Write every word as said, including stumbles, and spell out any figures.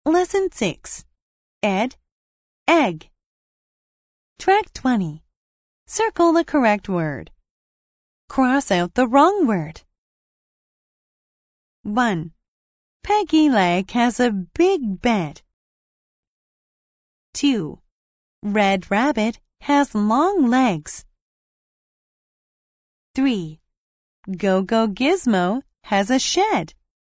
Lesson six. Ed, egg. Track twenty. Circle the correct word. Cross out the wrong word. one. Peggy Leg has a big bed. two. Red Rabbit has long legs. three. Go-Go Gizmo has a shed.